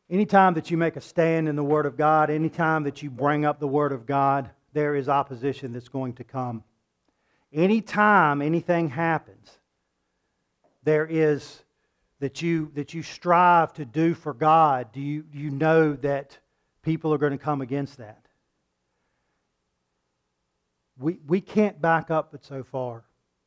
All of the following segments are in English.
Anytime that you make a stand in the Word of God, anytime that you bring up the Word of God, there is opposition that's going to come. Anytime anything happens, there is that you strive to do for God, do you know that people are going to come against that? We can't back up but so far.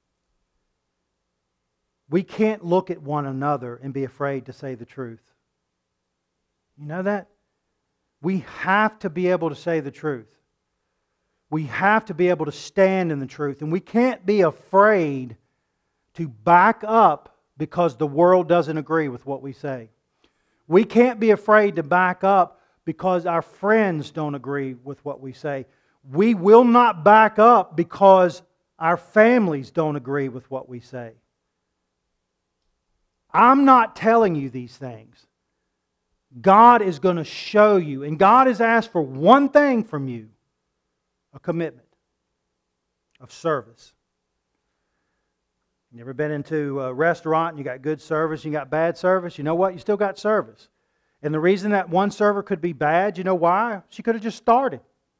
We can't look at one another and be afraid to say the truth. You know that? We have to be able to say the truth. We have to be able to stand in the truth. And we can't be afraid to back up because the world doesn't agree with what we say. We can't be afraid to back up because our friends don't agree with what we say. We will not back up because our families don't agree with what we say. I'm not telling you these things. God is going to show you. And God has asked for one thing from you. A commitment of service. You ever been into a restaurant and you got good service, you got bad service? You know what? You still got service. And the reason that one server could be bad, you know why? She could have just started.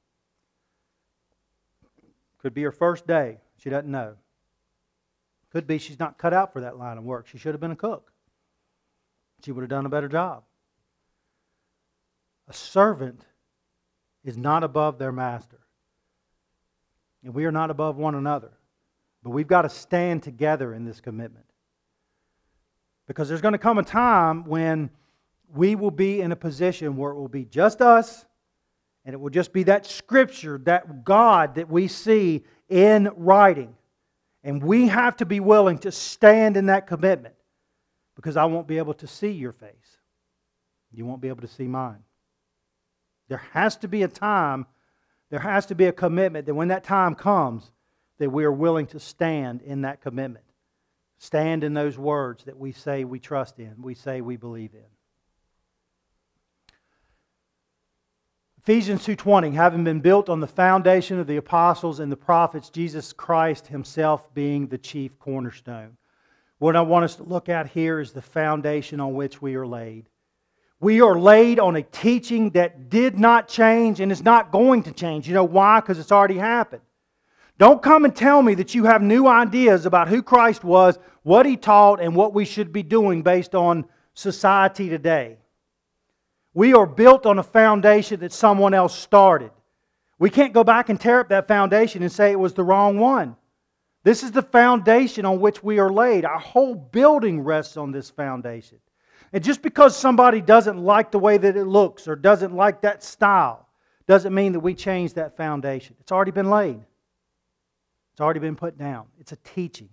Could be her first day. She doesn't know. Could be she's not cut out for that line of work. She should have been a cook. She would have done a better job. A servant is not above their master. And we are not above one another. But we've got to stand together in this commitment. Because there's going to come a time when we will be in a position where it will be just us, and it will just be that Scripture, that God that we see in writing. And we have to be willing to stand in that commitment. Because I won't be able to see your face. You won't be able to see mine. There has to be a time, there has to be a commitment that when that time comes, that we are willing to stand in that commitment. Stand in those words that we say we trust in, we say we believe in. Ephesians 2:20, having been built on the foundation of the apostles and the prophets, Jesus Christ Himself being the chief cornerstone. What I want us to look at here is the foundation on which we are laid. We are laid on a teaching that did not change and is not going to change. You know why? Because it's already happened. Don't come and tell me that you have new ideas about who Christ was, what He taught, and what we should be doing based on society today. We are built on a foundation that someone else started. We can't go back and tear up that foundation and say it was the wrong one. This is the foundation on which we are laid. Our whole building rests on this foundation. And just because somebody doesn't like the way that it looks or doesn't like that style, doesn't mean that we change that foundation. It's already been laid. It's already been put down. It's a teaching.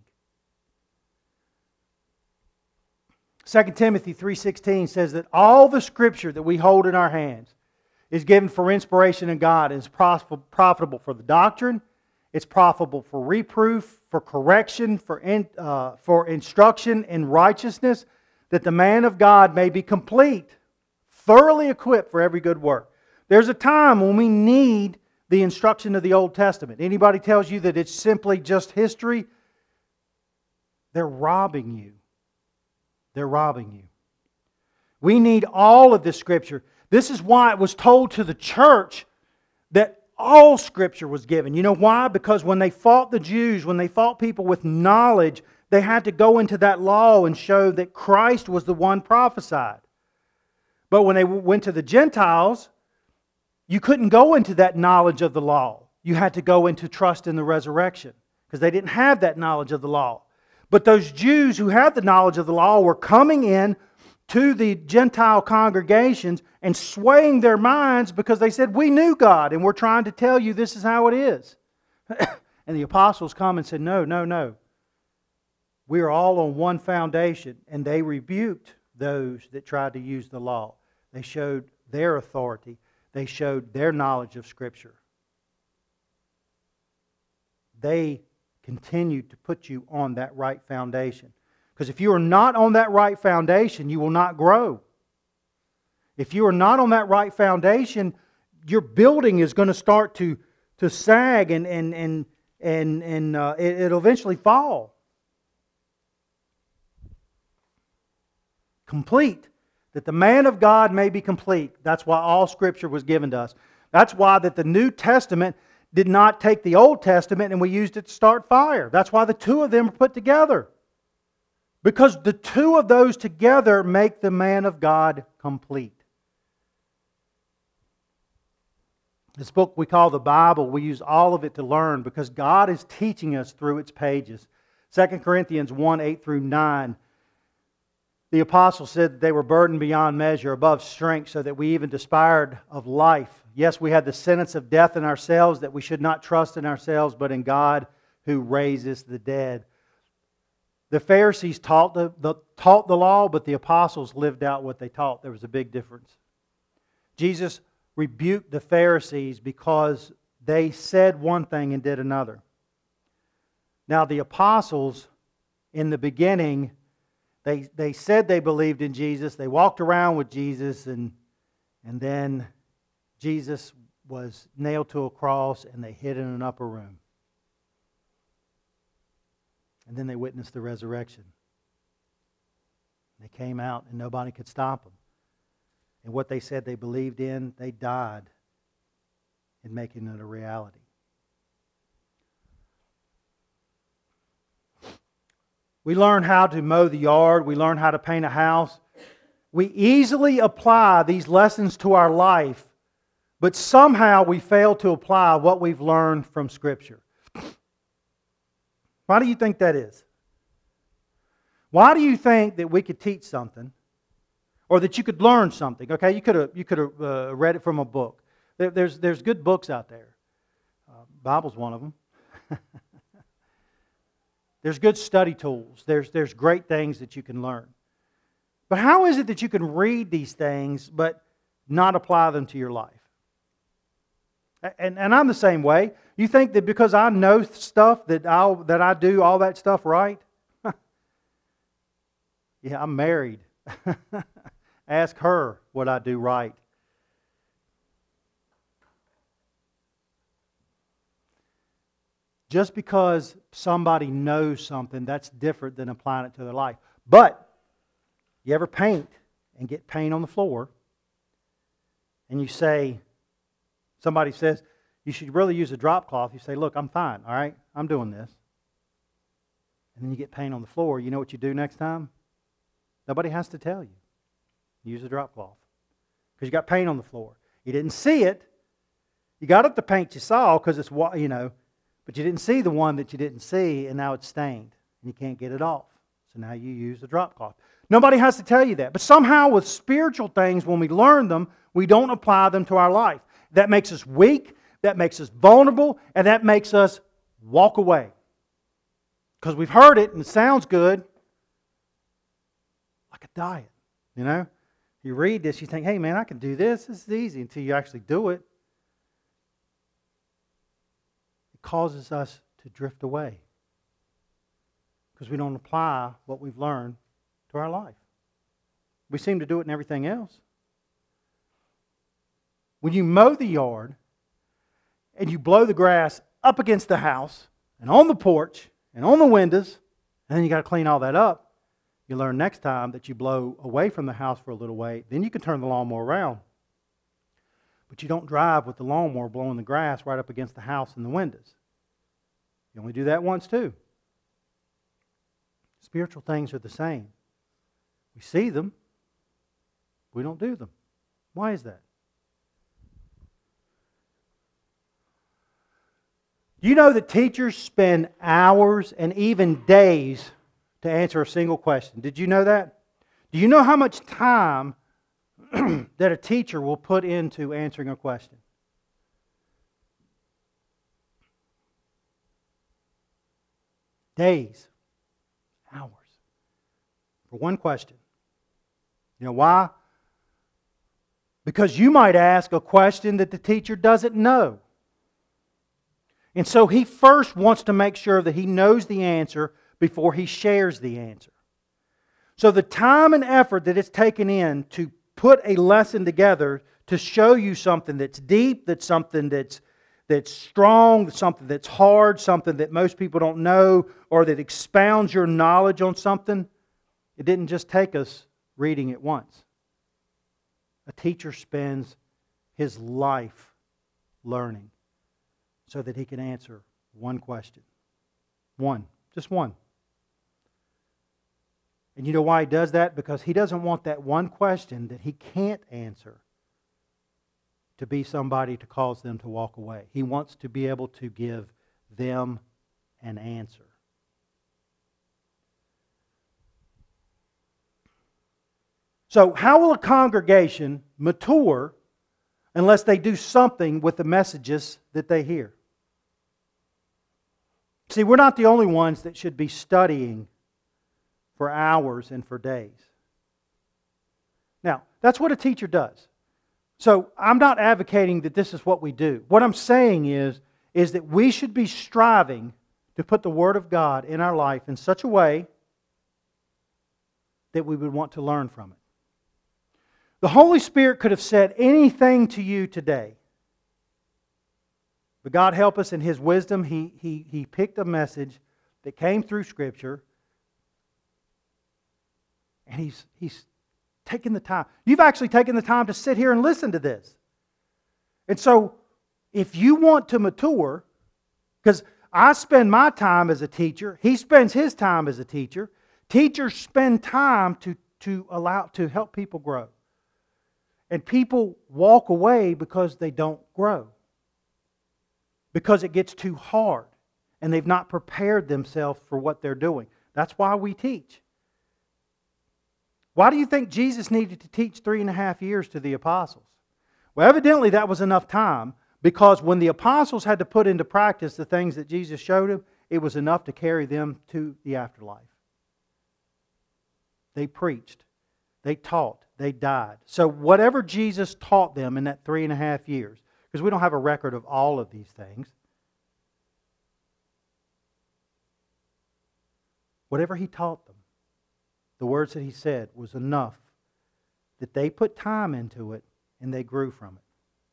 2 Timothy 3:16 says that all the Scripture that we hold in our hands is given for inspiration in God and is profitable for the doctrine, it's profitable for reproof, for correction, for instruction in righteousness, that the man of God may be complete, thoroughly equipped for every good work. There's a time when we need the instruction of the Old Testament. Anybody tells you that it's simply just history, they're robbing you. They're robbing you. We need all of this Scripture. This is why it was told to the church that all Scripture was given. You know why? Because when they fought the Jews, when they fought people with knowledge, they had to go into that law and show that Christ was the one prophesied. But when they went to the Gentiles, you couldn't go into that knowledge of the law. You had to go into trust in the resurrection because they didn't have that knowledge of the law. But those Jews who had the knowledge of the law were coming in to the Gentile congregations and swaying their minds because they said, we knew God and we're trying to tell you this is how it is. And the apostles come and said, no, no, no. We are all on one foundation. And they rebuked those that tried to use the law. They showed their authority. They showed their knowledge of Scripture. They continued to put you on that right foundation. Because if you are not on that right foundation, you will not grow. If you are not on that right foundation, your building is going to start to sag and it'll eventually fall. Complete. that the man of God may be complete. That's why all Scripture was given to us. That's why that the New Testament did not take the Old Testament and we used it to start fire. That's why the two of them were put together. Because the two of those together make the man of God complete. This book we call the Bible, we use all of it to learn because God is teaching us through its pages. 2 Corinthians 1, 8 through 9. The apostles said that they were burdened beyond measure, above strength, so that we even despaired of life. Yes, we had the sentence of death in ourselves, that we should not trust in ourselves, but in God who raises the dead. The Pharisees taught the law, but the apostles lived out what they taught. There was a big difference. Jesus rebuked the Pharisees because they said one thing and did another. Now the apostles, in the beginning, they said they believed in Jesus. They walked around with Jesus, and then Jesus was nailed to a cross and they hid in an upper room. And then they witnessed the resurrection. They came out and nobody could stop them. And what they said they believed in, they died in making it a reality. We learn how to mow the yard. We learn how to paint a house. We easily apply these lessons to our life, but somehow we fail to apply what we've learned from Scripture. Why do you think that is? Why do you think that we could teach something, or that you could learn something? Okay, you could have read it from a book. There's good books out there. Bible's one of them. There's good study tools. There's great things that you can learn. But how is it that you can read these things but not apply them to your life? And I'm the same way. You think that because I know stuff that I do all that stuff right? Yeah, I'm married. Ask her what I do right. Just because somebody knows something, that's different than applying it to their life. But you ever paint and get paint on the floor, and you say, somebody says, you should really use a drop cloth. You say, look, I'm fine, all right? I'm doing this. And then you get paint on the floor. You know what you do next time? Nobody has to tell you. Use a drop cloth. Because you got paint on the floor. You didn't see it. You got up the paint you saw because it's, but you didn't see the one that you didn't see, and now it's stained. And you can't get it off. So now you use a drop cloth. Nobody has to tell you that. But somehow with spiritual things, when we learn them, we don't apply them to our life. That makes us weak, that makes us vulnerable, and that makes us walk away. Because we've heard it and it sounds good. Like a diet, You read this, you think, hey man, I can do this. This is easy, until you actually do it. It causes us to drift away. Because we don't apply what we've learned to our life. We seem to do it in everything else. When you mow the yard and you blow the grass up against the house and on the porch and on the windows, and then you got to clean all that up, you learn next time that you blow away from the house for a little way, then you can turn the lawnmower around. But you don't drive with the lawnmower blowing the grass right up against the house and the windows. You only do that once too. Spiritual things are the same. We see them, we don't do them. Why is that? Do you know that teachers spend hours and even days to answer a single question? Did you know that? Do you know how much time that a teacher will put into answering a question? Days, hours, for one question. You know why? Because you might ask a question that the teacher doesn't know. And so he first wants to make sure that he knows the answer before he shares the answer. So the time and effort that it's taken in to put a lesson together to show you something that's deep, that's something that's strong, that's something that's hard, something that most people don't know, or that expounds your knowledge on something, it didn't just take us reading it once. A teacher spends his life learning so that he can answer one question. One. Just one. And you know why he does that? Because he doesn't want that one question that he can't answer to be somebody to cause them to walk away. He wants to be able to give them an answer. So how will a congregation mature unless they do something with the messages that they hear? See, we're not the only ones that should be studying for hours and for days. Now, that's what a teacher does. So I'm not advocating that this is what we do. What I'm saying is that we should be striving to put the Word of God in our life in such a way that we would want to learn from it. The Holy Spirit could have said anything to you today. But God help us in His wisdom. He picked a message that came through Scripture. And He's taken the time. You've actually taken the time to sit here and listen to this. And so, if you want to mature, because I spend my time as a teacher, he spends his time as a teacher. Teachers spend time to help people grow. And people walk away because they don't grow. Because it gets too hard. And they've not prepared themselves for what they're doing. That's why we teach. Why do you think Jesus needed to teach 3.5 years to the apostles? Well, evidently that was enough time, because when the apostles had to put into practice the things that Jesus showed them, it was enough to carry them to the afterlife. They preached. They taught. They died. So whatever Jesus taught them in that 3.5 years, because we don't have a record of all of these things, whatever He taught them, the words that He said was enough that they put time into it and they grew from it.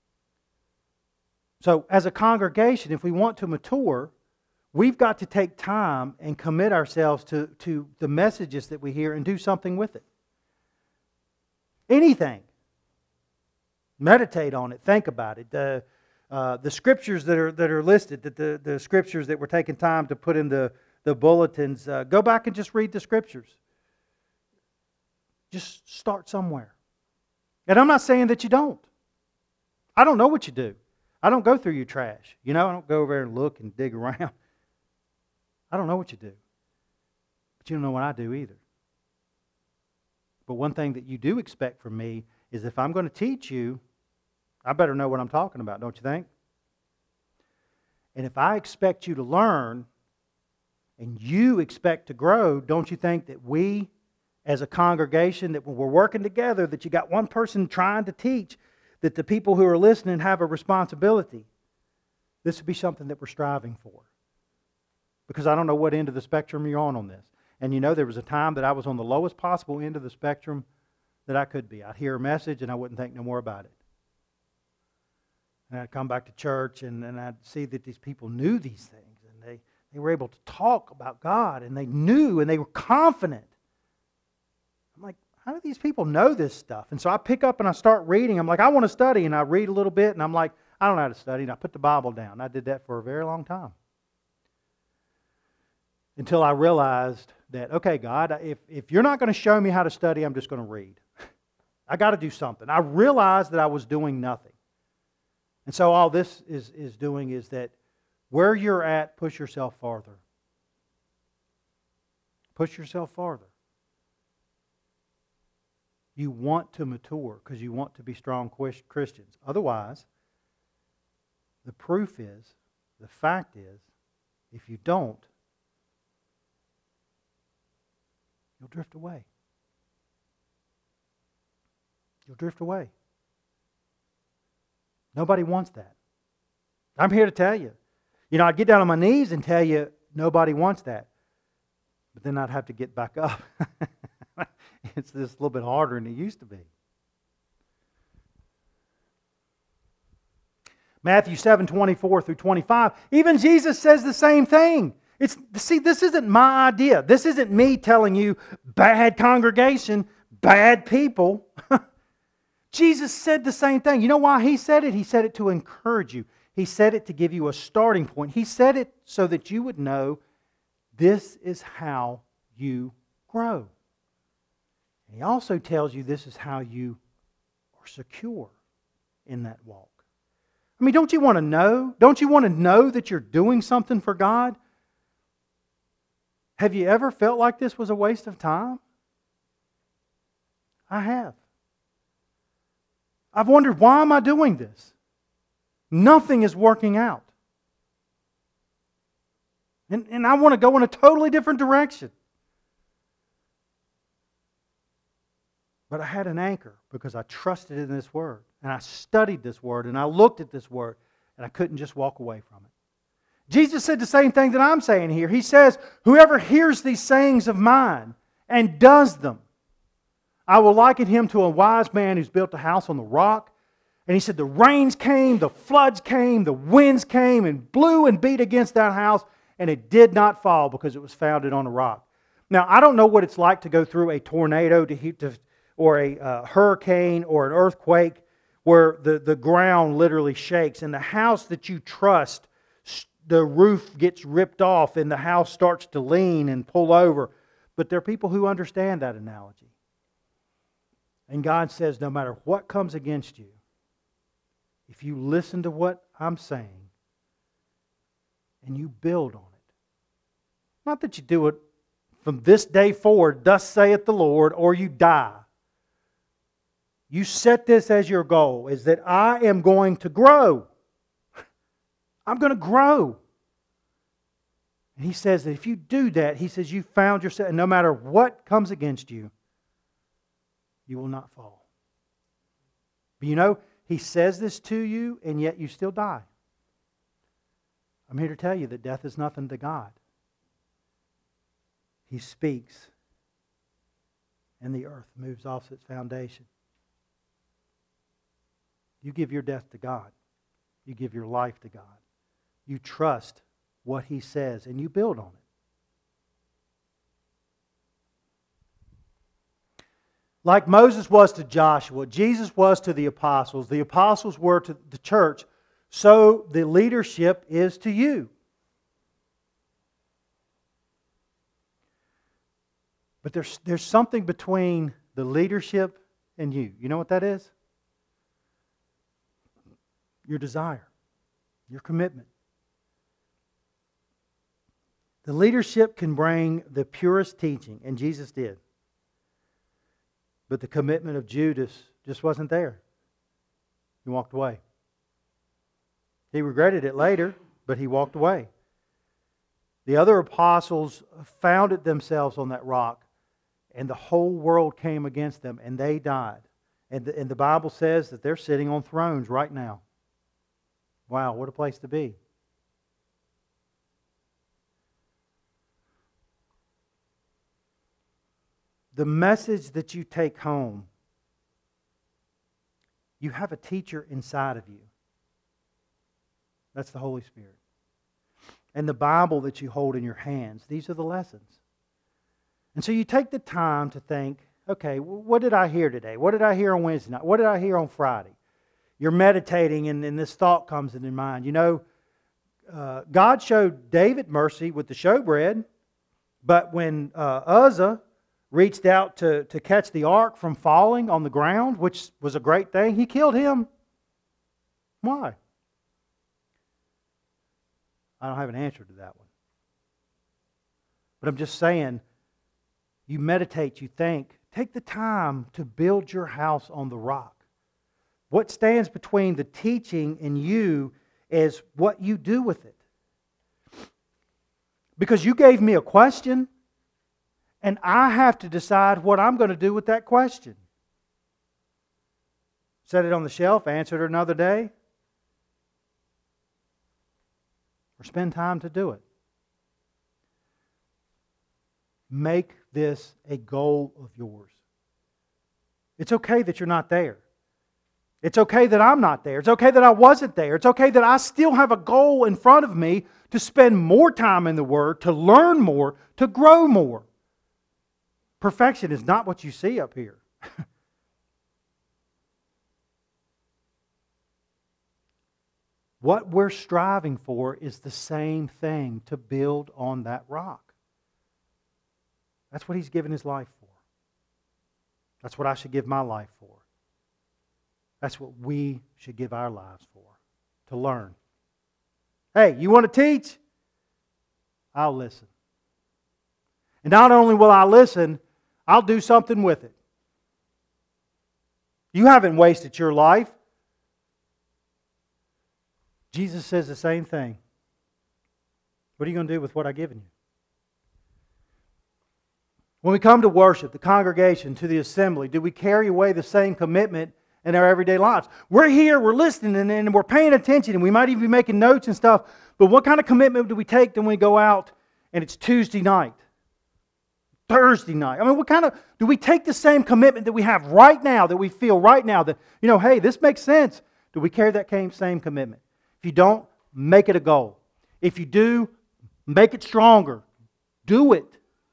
So as a congregation, if we want to mature, we've got to take time and commit ourselves to the messages that we hear and do something with it. Anything. Meditate on it. Think about it. The scriptures that are listed, the scriptures that we're taking time to put in the bulletins, go back and just read the scriptures. Just start somewhere. And I'm not saying that you don't. I don't know what you do. I don't go through your trash. I don't go over there and look and dig around. I don't know what you do. But you don't know what I do either. But one thing that you do expect from me is if I'm going to teach you, I better know what I'm talking about, don't you think? And if I expect you to learn and you expect to grow, don't you think that we as a congregation, that when we're working together, that you got one person trying to teach, that the people who are listening have a responsibility? This would be something that we're striving for. Because I don't know what end of the spectrum you're on this. And there was a time that I was on the lowest possible end of the spectrum that I could be. I'd hear a message and I wouldn't think no more about it. And I'd come back to church and I'd see that these people knew these things. And they were able to talk about God. And they knew and they were confident. I'm like, how do these people know this stuff? And so I pick up and I start reading. I'm like, I want to study. And I read a little bit. And I'm like, I don't know how to study. And I put the Bible down. I did that for a very long time. Until I realized that, okay, God, if you're not going to show me how to study, I'm just going to read. I got to do something. I realized that I was doing nothing. And so all this is doing is that where you're at, push yourself farther. Push yourself farther. You want to mature because you want to be strong Christians. Otherwise, the proof is, the fact is, if you don't, you'll drift away. You'll drift away. Nobody wants that. I'm here to tell you. I'd get down on my knees and tell you nobody wants that. But then I'd have to get back up. It's just a little bit harder than it used to be. Matthew 7:24 through 25. Even Jesus says the same thing. See, this isn't my idea. This isn't me telling you bad congregation, bad people. Jesus said the same thing. You know why He said it? He said it to encourage you. He said it to give you a starting point. He said it so that you would know this is how you grow. He also tells you this is how you are secure in that walk. I mean, don't you want to know? Don't you want to know that you're doing something for God? Have you ever felt like this was a waste of time? I have. I've wondered, why am I doing this? Nothing is working out. And I want to go in a totally different direction. But I had an anchor because I trusted in this Word. And I studied this Word. And I looked at this Word. And I couldn't just walk away from it. Jesus said the same thing that I'm saying here. He says, whoever hears these sayings of mine and does them, I will liken him to a wise man who's built a house on the rock. And He said the rains came, the floods came, the winds came and blew and beat against that house. And it did not fall because it was founded on a rock. Now, I don't know what it's like to go through a tornado or a hurricane or an earthquake where the ground literally shakes. And the house that you trust, the roof gets ripped off and the house starts to lean and pull over. But there are people who understand that analogy. And God says, no matter what comes against you, if you listen to what I'm saying and you build on it, not that you do it from this day forward, thus saith the Lord, or you die. You set this as your goal, is that I am going to grow. I'm going to grow. And He says that if you do that, He says you found yourself, and no matter what comes against you, you will not fall. But you know, He says this to you, and yet you still die. I'm here to tell you that death is nothing to God. He speaks, and the earth moves off its foundation. You give your death to God. You give your life to God. You trust what He says, and you build on it. Like Moses was to Joshua, Jesus was to the apostles were to the church, so the leadership is to you. But there's something between the leadership and you. You know what that is? Your desire, your commitment. The leadership can bring the purest teaching, and Jesus did. But the commitment of Judas just wasn't there. He walked away. He regretted it later, but he walked away. The other apostles founded themselves on that rock, and the whole world came against them, and they died. And the Bible says that they're sitting on thrones right now. Wow, what a place to be. The message that you take home, you have a teacher inside of you. That's the Holy Spirit. And the Bible that you hold in your hands, these are the lessons. And so you take the time to think, okay, what did I hear today? What did I hear on Wednesday night? What did I hear on Friday? You're meditating and this thought comes into your mind. You know, God showed David mercy with the showbread, but when Uzzah reached out to catch the ark from falling on the ground, which was a great thing, He killed him. Why? I don't have an answer to that one. But I'm just saying, you meditate, you think, take the time to build your house on the rock. What stands between the teaching and you is what you do with it. Because you gave me a question, and I have to decide what I'm going to do with that question. Set it on the shelf, answer it another day, or spend time to do it. Make this a goal of yours. It's okay that you're not there. It's okay that I'm not there. It's okay that I wasn't there. It's okay that I still have a goal in front of me to spend more time in the Word, to learn more, to grow more. Perfection is not what you see up here. What we're striving for is the same thing, to build on that rock. That's what He's given His life for. That's what I should give my life for. That's what we should give our lives for, to learn. Hey, you want to teach? I'll listen. And not only will I listen, I'll do something with it. You haven't wasted your life. Jesus says the same thing. What are you going to do with what I've given you? When we come to worship, the congregation, to the assembly, do we carry away the same commitment in our everyday lives? We're here, we're listening, and we're paying attention, and we might even be making notes and stuff, but what kind of commitment do we take when we go out and it's Tuesday night? Thursday night? I mean, what kind of... Do we take the same commitment that we have right now, that we feel right now, that, hey, this makes sense? Do we carry that same commitment? If you don't, make it a goal. If you do, make it stronger. Do it.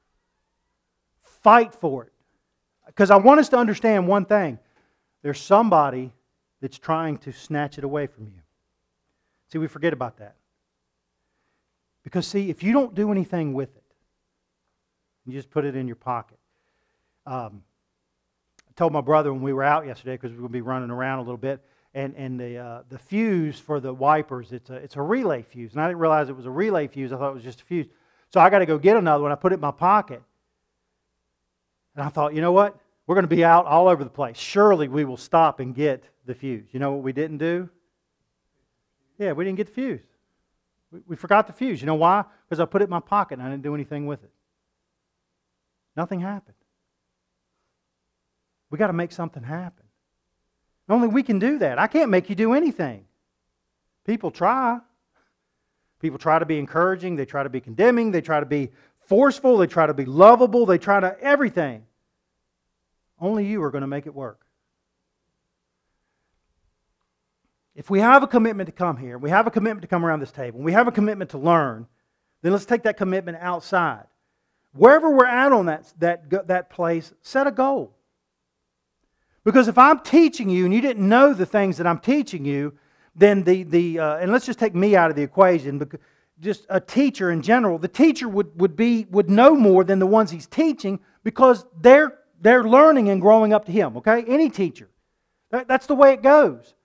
Fight for it. Because I want us to understand one thing. There's somebody that's trying to snatch it away from you. See, we forget about that. Because, see, if you don't do anything with it, you just put it in your pocket. I told my brother when we were out yesterday, because we were going to be running around a little bit, and the fuse for the wipers, it's a relay fuse. And I didn't realize it was a relay fuse. I thought it was just a fuse. So I got to go get another one. I put it in my pocket. And I thought, you know what? We're going to be out all over the place. Surely we will stop and get the fuse. You know what we didn't do? Yeah, we didn't get the fuse. We forgot the fuse. You know why? Because I put it in my pocket and I didn't do anything with it. Nothing happened. We got to make something happen. Only we can do that. I can't make you do anything. People try. People try to be encouraging. They try to be condemning. They try to be forceful. They try to be lovable. They try to everything. Only you are going to make it work. If we have a commitment to come here, we have a commitment to come around this table, we have a commitment to learn, then let's take that commitment outside. Wherever we're at on that place, set a goal. Because if I'm teaching you and you didn't know the things that I'm teaching you, then and let's just take me out of the equation, because just a teacher in general, the teacher would know more than the ones he's teaching, because they're learning and growing up to him. Okay, any teacher, that's the way it goes.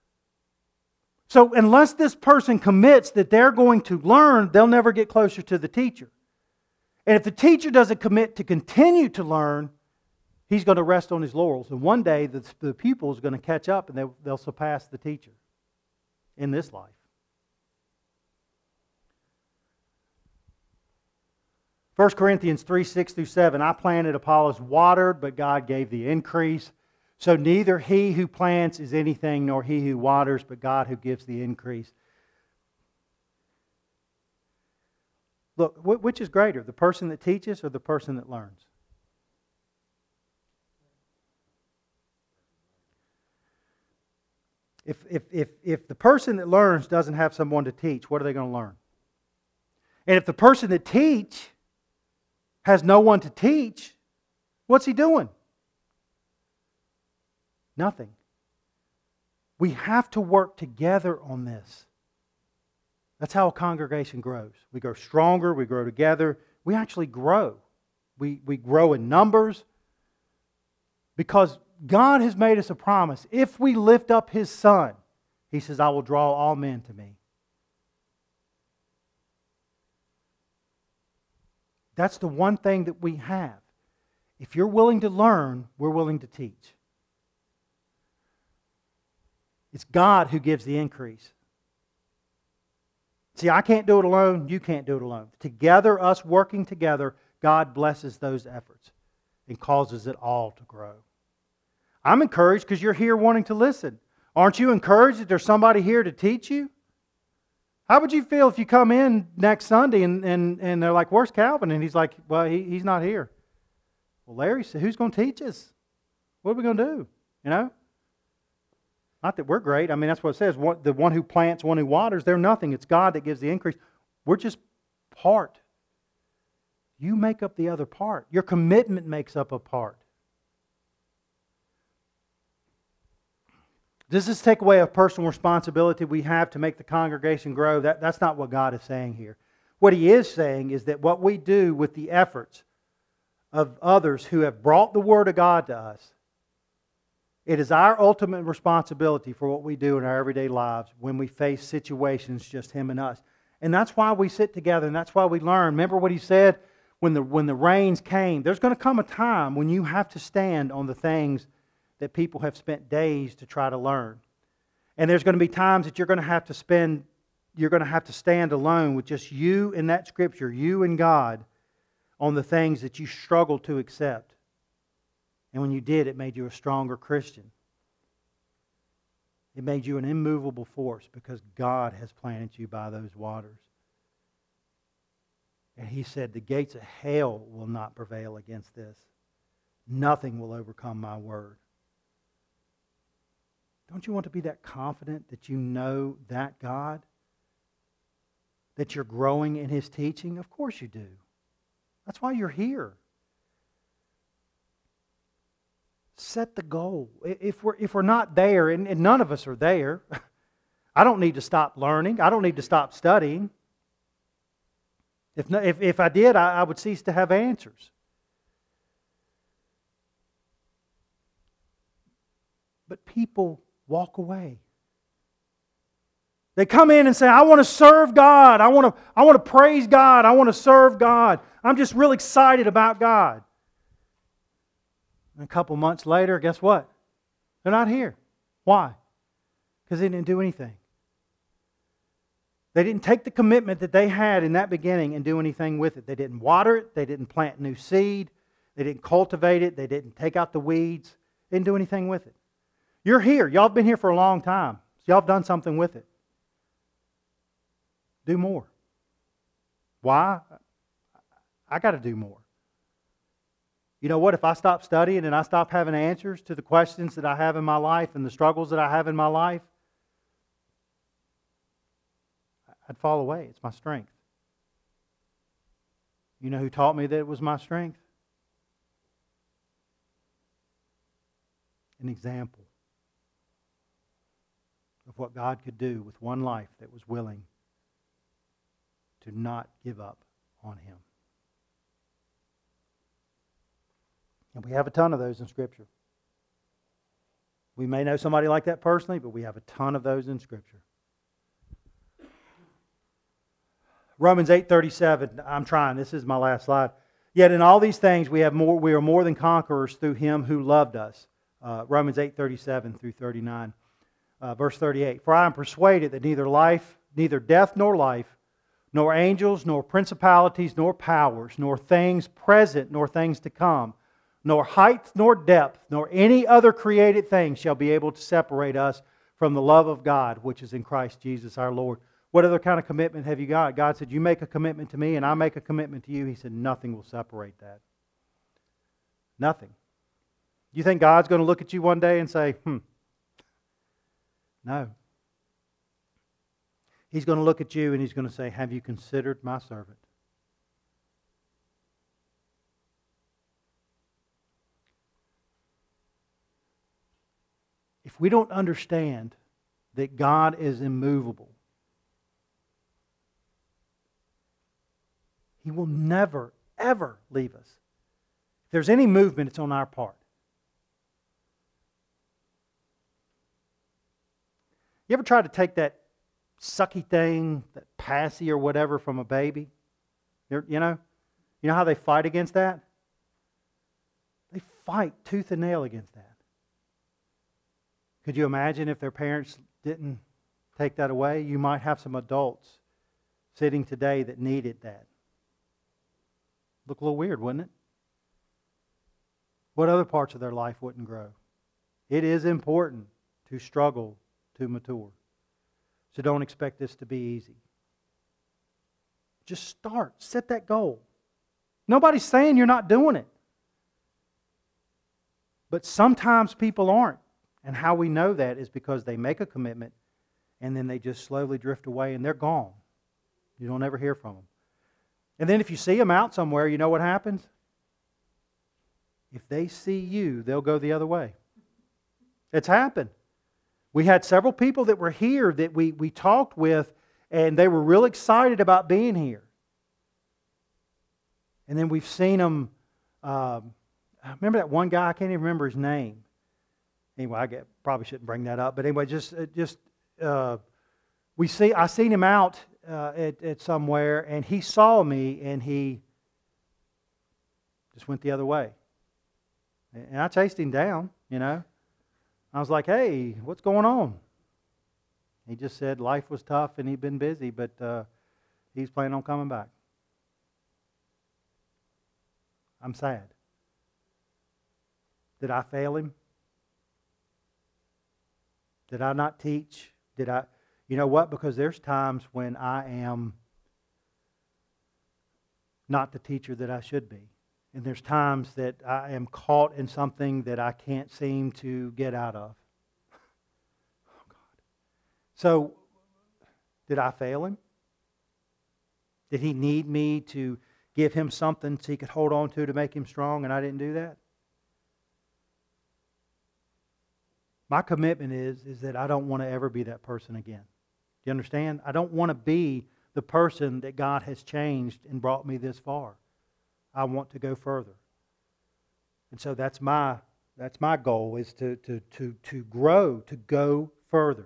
So unless this person commits that they're going to learn, they'll never get closer to the teacher. And if the teacher doesn't commit to continue to learn, he's going to rest on his laurels. And one day the pupil is going to catch up and they'll surpass the teacher in this life. 1 Corinthians 3:6-7, I planted, Apollos watered, but God gave the increase. So neither he who plants is anything, nor he who waters, but God who gives the increase. Look, which is greater, the person that teaches or the person that learns? If the person that learns doesn't have someone to teach, what are they going to learn? And if the person that teaches has no one to teach, what's he doing? Nothing. We have to work together on this. That's how a congregation grows. We grow stronger, we grow together, we actually grow. We grow in numbers because God has made us a promise. If we lift up His Son, He says, I will draw all men to me. That's the one thing that we have. If you're willing to learn, we're willing to teach. It's God who gives the increase. See, I can't do it alone. You can't do it alone. Together, us working together, God blesses those efforts and causes it all to grow. I'm encouraged because you're here wanting to listen. Aren't you encouraged that there's somebody here to teach you? How would you feel if you come in next Sunday and they're like, where's Calvin? And he's like, well, he's not here. Well, Larry said, who's going to teach us? What are we going to do? You know? Not that we're great. I mean, that's what it says. The one who plants, one who waters, they're nothing. It's God that gives the increase. We're just part. You make up the other part. Your commitment makes up a part. Does this take away a personal responsibility we have to make the congregation grow? That's not what God is saying here. What He is saying is that what we do with the efforts of others who have brought the Word of God to us, it is our ultimate responsibility for what we do in our everyday lives when we face situations just Him and us. And that's why we sit together and that's why we learn. Remember what He said when the rains came? There's going to come a time when you have to stand on the things that people have spent days to try to learn. And there's going to be times that you're going to have to stand alone with just you in that Scripture, you and God, on the things that you struggled to accept. And when you did, it made you a stronger Christian. It made you an immovable force because God has planted you by those waters. And He said, the gates of hell will not prevail against this. Nothing will overcome my word. Don't you want to be that confident that you know that God? That you're growing in His teaching? Of course you do. That's why you're here. Set the goal. If we're not there, and none of us are there, I don't need to stop learning. I don't need to stop studying. If I did, I would cease to have answers. But people walk away. They come in and say, I want to serve God. I want to praise God. I want to serve God. I'm just real excited about God. And a couple months later, guess what? They're not here. Why? Because they didn't do anything. They didn't take the commitment that they had in that beginning and do anything with it. They didn't water it. They didn't plant new seed. They didn't cultivate it. They didn't take out the weeds. They didn't do anything with it. You're here. Y'all have been here for a long time. So y'all have done something with it. Do more. Why? I got to do more. You know what? If I stop studying and I stop having answers to the questions that I have in my life and the struggles that I have in my life, I'd fall away. It's my strength. You know who taught me that it was my strength? An example of what God could do with one life that was willing to not give up on Him. And we have a ton of those in Scripture. We may know somebody like that personally, but we have a ton of those in Scripture. Romans 8:37, I'm trying, this is my last slide. Yet in all these things we are more than conquerors through Him who loved us. Romans 8:37 through 39. Verse 38, for I am persuaded that neither death nor life, nor angels, nor principalities, nor powers, nor things present, nor things to come, nor height, nor depth, nor any other created thing shall be able to separate us from the love of God, which is in Christ Jesus our Lord. What other kind of commitment have you got? God said, you make a commitment to me and I make a commitment to you. He said, nothing will separate that. Nothing. You think God's going to look at you one day and say, No. He's going to look at you and He's going to say, have you considered my servant? If we don't understand that God is immovable, He will never, ever leave us. If there's any movement, it's on our part. You ever try to take that sucky thing, that passy or whatever from a baby? You know how they fight against that? They fight tooth and nail against that. Could you imagine if their parents didn't take that away? You might have some adults sitting today that needed that. Look a little weird, wouldn't it? What other parts of their life wouldn't grow? It is important to struggle to mature. So don't expect this to be easy. Just start. Set that goal. Nobody's saying you're not doing it. But sometimes people aren't. And how we know that is because they make a commitment and then they just slowly drift away and they're gone. You don't ever hear from them. And then if you see them out somewhere, you know what happens? If they see you, they'll go the other way. It's happened. We had several people that were here that we talked with, and they were real excited about being here. And then we've seen them. I remember that one guy, I can't even remember his name. Anyway, probably shouldn't bring that up. But anyway, I seen him out at somewhere, and he saw me, and he just went the other way. And I chased him down, I was like, hey, what's going on? He just said life was tough and he'd been busy, but he's planning on coming back. I'm sad. Did I fail him? Did I not teach? You know what? Because there's times when I am not the teacher that I should be. And there's times that I am caught in something that I can't seem to get out of. Oh, God. So, did I fail him? Did he need me to give him something so he could hold on to make him strong, and I didn't do that? My commitment is that I don't want to ever be that person again. Do you understand? I don't want to be the person that God has changed and brought me this far. I want to go further. And so that's my goal, is to grow, to go further.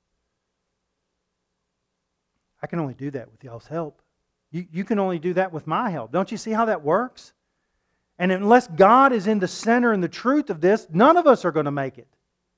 I can only do that with y'all's help. You can only do that with my help. Don't you see how that works? And unless God is in the center and the truth of this, none of us are going to make it.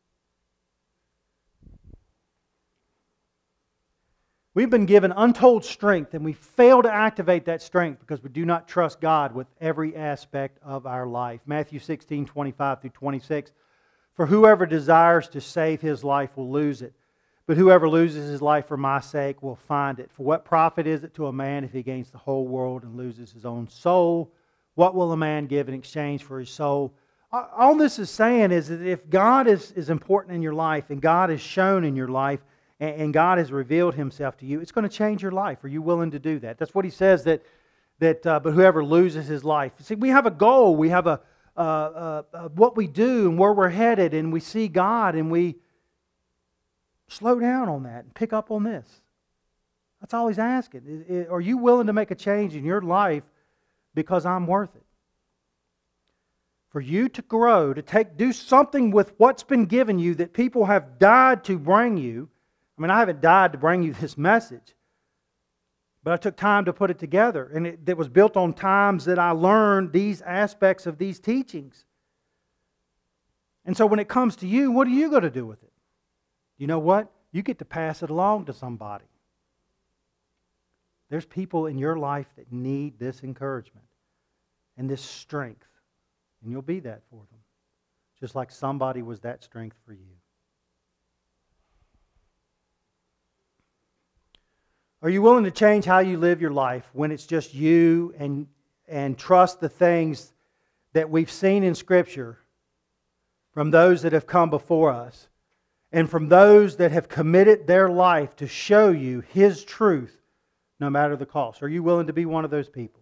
We've been given untold strength, and we fail to activate that strength because we do not trust God with every aspect of our life. Matthew 16:25-26. For whoever desires to save his life will lose it, but whoever loses his life for my sake will find it. For what profit is it to a man if he gains the whole world and loses his own soul? What will a man give in exchange for his soul? All this is saying is that if God is important in your life, and God is shown in your life, and God has revealed Himself to you, it's going to change your life. Are you willing to do that? That's what He says, that but whoever loses his life. See, we have a goal. We have what we do and where we're headed, and we see God, and we slow down on that and pick up on this. That's all He's asking. Are you willing to make a change in your life because I'm worth it? For you to grow, to do something with what's been given you that people have died to bring you. I mean, I haven't died to bring you this message, but I took time to put it together, and it was built on times that I learned these aspects of these teachings. And so when it comes to you, what are you going to do with it? You know what? You get to pass it along to somebody. There's people in your life that need this encouragement and this strength, and you'll be that for them, just like somebody was that strength for you. Are you willing to change how you live your life when it's just you, and trust the things that we've seen in Scripture from those that have come before us and from those that have committed their life to show you His truth no matter the cost? Are you willing to be one of those people?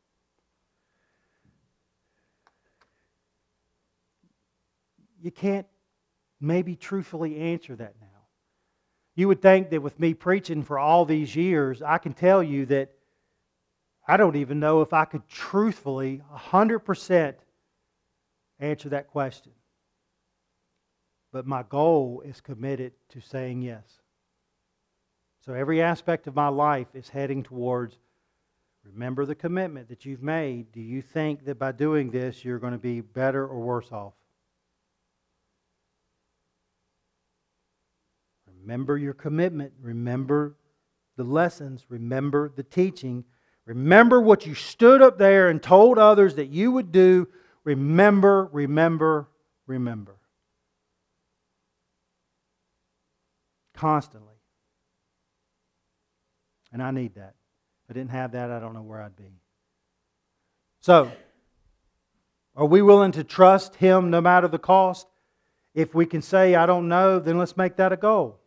You can't maybe truthfully answer that now. You would think that with me preaching for all these years, I can tell you that I don't even know if I could truthfully, 100% answer that question. But my goal is committed to saying yes. So every aspect of my life is heading towards, remember the commitment that you've made. Do you think that by doing this you're going to be better or worse off? Remember your commitment. Remember the lessons. Remember the teaching. Remember what you stood up there and told others that you would do. Remember, remember, remember. Constantly. And I need that. If I didn't have that, I don't know where I'd be. So, are we willing to trust Him no matter the cost? If we can say, I don't know, then let's make that a goal.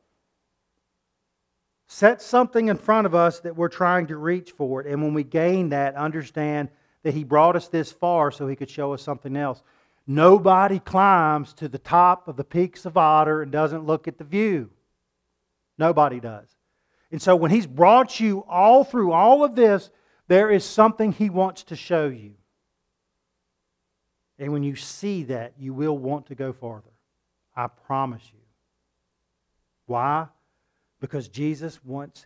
Set something in front of us that we're trying to reach for it. And when we gain that, understand that He brought us this far so He could show us something else. Nobody climbs to the top of the peaks of Otter and doesn't look at the view. Nobody does. And so when He's brought you all through all of this, there is something He wants to show you. And when you see that, you will want to go farther. I promise you. Why? Because Jesus once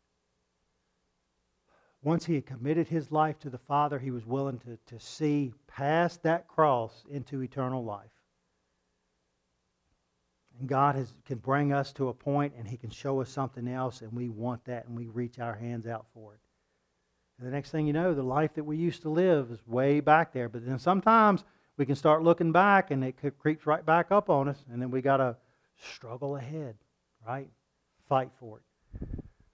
He had committed His life to the Father, He was willing to see past that cross into eternal life. And God can bring us to a point and He can show us something else, and we want that and we reach our hands out for it. And the next thing you know, the life that we used to live is way back there. But then sometimes we can start looking back and it creeps right back up on us, and then we got to struggle ahead, right? Fight for it.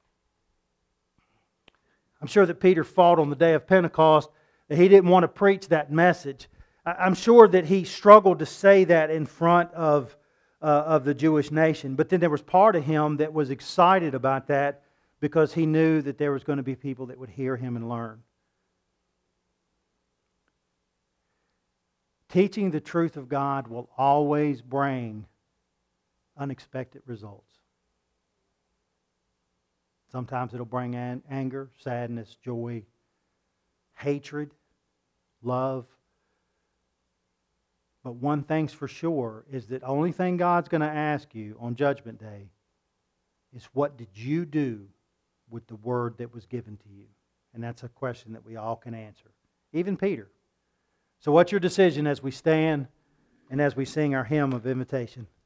I'm sure that Peter fought on the day of Pentecost, that he didn't want to preach that message. I'm sure that he struggled to say that in front of the Jewish nation. But then there was part of him that was excited about that because he knew that there was going to be people that would hear him and learn. Teaching the truth of God will always bring unexpected results. Sometimes it'll bring anger, sadness, joy, hatred, love. But one thing's for sure is that the only thing God's going to ask you on Judgment Day is, what did you do with the word that was given to you? And that's a question that we all can answer. Even Peter. So what's your decision as we stand and as we sing our hymn of invitation?